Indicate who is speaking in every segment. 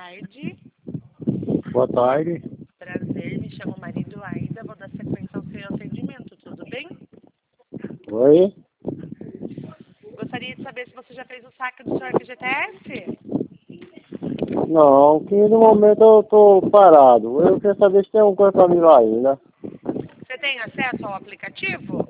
Speaker 1: tarde.
Speaker 2: Boa tarde.
Speaker 1: Prazer, me chamo Marido Aida, vou dar sequência ao seu atendimento, tudo bem?
Speaker 2: Oi?
Speaker 1: Gostaria de saber se você já fez o saque do seu FGTS?
Speaker 2: Não, que no momento eu tô parado. Eu quero saber se tem alguma coisa pra mim lá ainda.
Speaker 1: Você tem acesso ao aplicativo?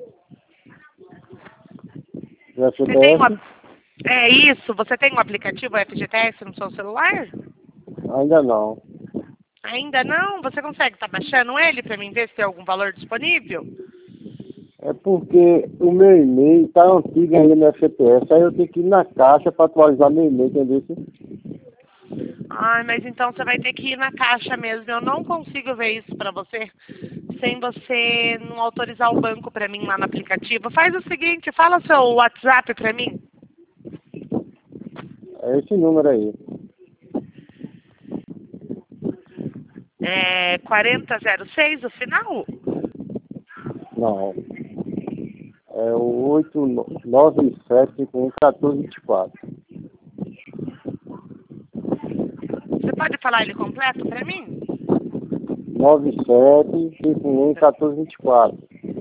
Speaker 2: Já
Speaker 1: Você tem
Speaker 2: FGTS?
Speaker 1: É isso, você tem um aplicativo FGTS no seu celular?
Speaker 2: Ainda não.
Speaker 1: Ainda não? Você consegue estar baixando ele para mim ver se tem algum valor disponível?
Speaker 2: É porque o meu e-mail tá antigo ainda no FGTS, aí eu tenho que ir na caixa pra atualizar meu e-mail, entendeu?
Speaker 1: Ai, mas então você vai ter que ir na caixa mesmo. Eu não consigo ver isso para você sem você não autorizar o banco para mim lá no aplicativo. Faz o seguinte, fala seu WhatsApp para mim.
Speaker 2: É esse número aí.
Speaker 1: É 4006 o final?
Speaker 2: Não. É o 897511424.
Speaker 1: Você pode falar ele completo para mim?
Speaker 2: 97511424.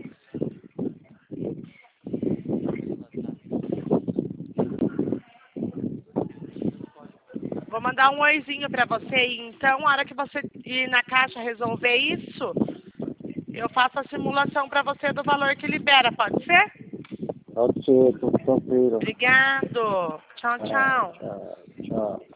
Speaker 1: Vou mandar um oizinho para você e então, na hora que você ir na caixa resolver isso, eu faço a simulação para você do valor que libera, pode ser?
Speaker 2: Pode ser, tô tranquilo.
Speaker 1: Obrigado. Tchau, tchau.
Speaker 2: Tchau, tchau.